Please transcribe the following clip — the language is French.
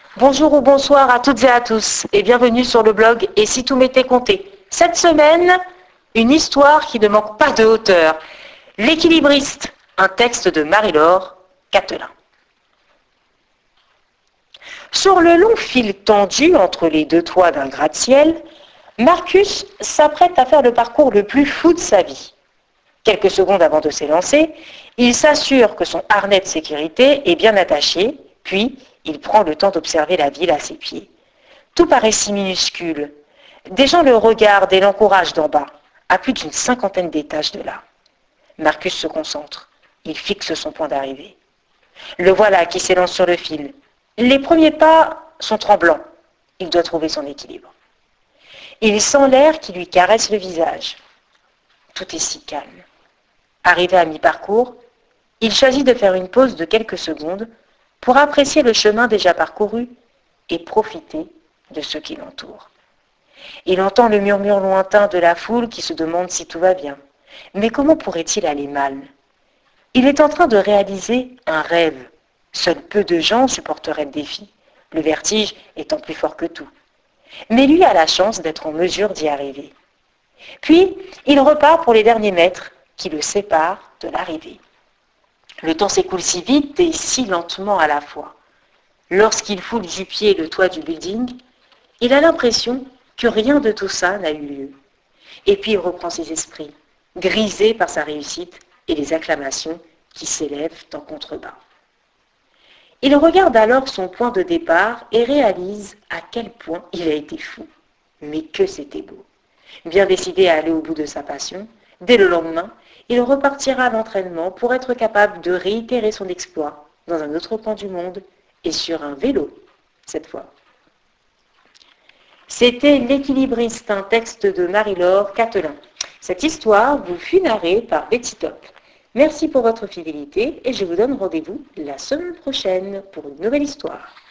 Bonjour ou bonsoir à toutes et à tous et bienvenue sur le blog Et si tout m'était compté. Cette semaine, une histoire qui ne manque pas de hauteur. L'équilibriste, un texte de Marie-Laure Catelin. Sur le long fil tendu entre les deux toits d'un gratte-ciel, Marcus s'apprête à faire le parcours le plus fou de sa vie. Quelques secondes avant de s'élancer, il s'assure que son harnais de sécurité est bien attaché, puis il prend le temps d'observer la ville à ses pieds. Tout paraît si minuscule. Des gens le regardent et l'encouragent d'en bas, à plus d'une cinquantaine d'étages de là. Marcus se concentre. Il fixe son point d'arrivée. Le voilà qui s'élance sur le fil. Les premiers pas sont tremblants. Il doit trouver son équilibre. Il sent l'air qui lui caresse le visage. Tout est si calme. Arrivé à mi-parcours, il choisit de faire une pause de quelques secondes pour apprécier le chemin déjà parcouru et profiter de ce qui l'entoure. Il entend le murmure lointain de la foule qui se demande si tout va bien. Mais comment pourrait-il aller mal ? Il est en train de réaliser un rêve. Seuls peu de gens supporteraient le défi, le vertige étant plus fort que tout. Mais lui a la chance d'être en mesure d'y arriver. Puis, il repart pour les derniers mètres qui le séparent de l'arrivée. Le temps s'écoule si vite et si lentement à la fois. Lorsqu'il foule du pied le toit du building, il a l'impression que rien de tout ça n'a eu lieu. Et puis il reprend ses esprits, grisé par sa réussite et les acclamations qui s'élèvent en contrebas. Il regarde alors son point de départ et réalise à quel point il a été fou. Mais que c'était beau. Bien décidé à aller au bout de sa passion, dès le lendemain, il repartira à l'entraînement pour être capable de réitérer son exploit dans un autre coin du monde et sur un vélo, cette fois. C'était L'équilibriste, un texte de Marie-Laure Catelin. Cette histoire vous fut narrée par Betty Top. Merci pour votre fidélité et je vous donne rendez-vous la semaine prochaine pour une nouvelle histoire.